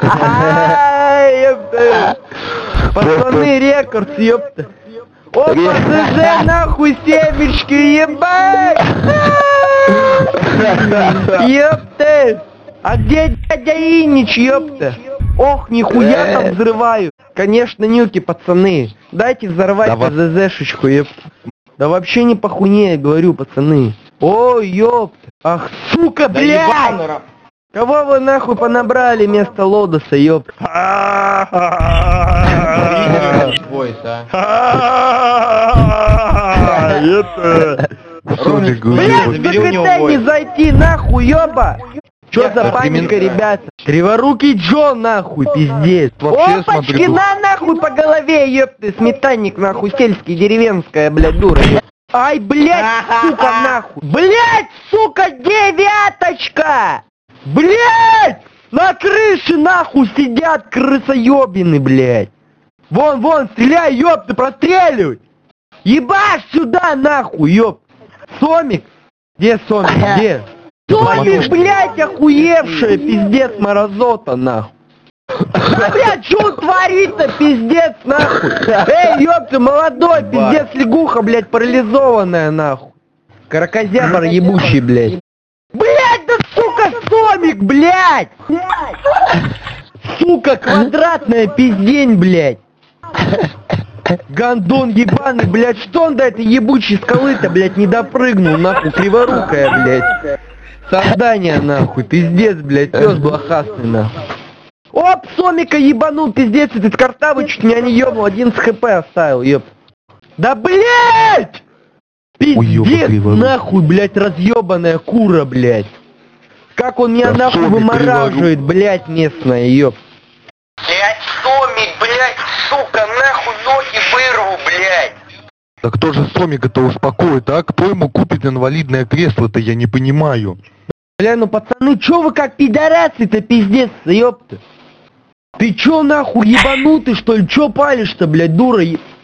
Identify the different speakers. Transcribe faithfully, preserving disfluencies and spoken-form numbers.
Speaker 1: Ай, ёпта. Пацаны, рекорд, ёпта. Опа, ЗЗ, нахуй, семечки, ебать! Ёпта! А где дядя Инич, ёпта? Ох, нихуя там взрываю. Конечно, нюки, пацаны. Дайте взорвать ЗЗшечку, ёпта. Да вообще не похуне, говорю, пацаны. Ой, ёпта. Ах, сука, блядь! Кого вы нахуй понабрали вместо Лодоса, ёпта? Блядь, за КТ не зайти, нахуй, ёба! Чё за паника, ребята? Криворукий Джо, нахуй, пиздец. Опачки, на нахуй по голове, ёпты, сметанник, нахуй, сельский, деревенская, блядь, дура, ёпта. Ай, блядь, сука, нахуй. Блядь, сука, девяточка! Блядь! На крыше, нахуй, сидят крысоёбины, блядь. Вон, вон, стреляй, ёпты, простреливай! Ебашь сюда, нахуй, ёпт! Сомик! Где Сомик, где? Сомик, блядь, охуевшая, пиздец, морозота, нахуй! Да, блядь, чё творит-то, пиздец, нахуй? Эй, ёпты, молодой, пиздец, лягуха, блядь, парализованная, нахуй! Каракозябр ебучий, блядь! Блядь, да сука, Сомик, блядь! Сука, квадратная пиздень, блядь! Гандон ебаный, блядь, что он до этой ебучей скалы-то, блядь, не допрыгнул, нахуй, криворукая, блядь. Создание, нахуй, пиздец, блядь, пёс блохастый, нахуй. Оп, Сомика ебанул, пиздец, этот картавый чуть меня не ёбнул, одиннадцать хп оставил, ёп. Да, блядь! Пиздец, нахуй, блядь, разъебанная кура, блядь. Как он меня, да, нахуй, вымораживает, блядь, местная, ёп. Блядь, Сомик, блядь, сука, нахуй ноги вырву, блядь.
Speaker 2: Да кто же Сомика-то успокоит, а? Кто ему купит инвалидное кресло-то, я не понимаю.
Speaker 1: Бля, ну пацаны, чё вы как пидорасы-то, пиздец, ёпта? Ты чё, нахуй, ебанутый, что ли? Чё палишь-то, блядь, дура?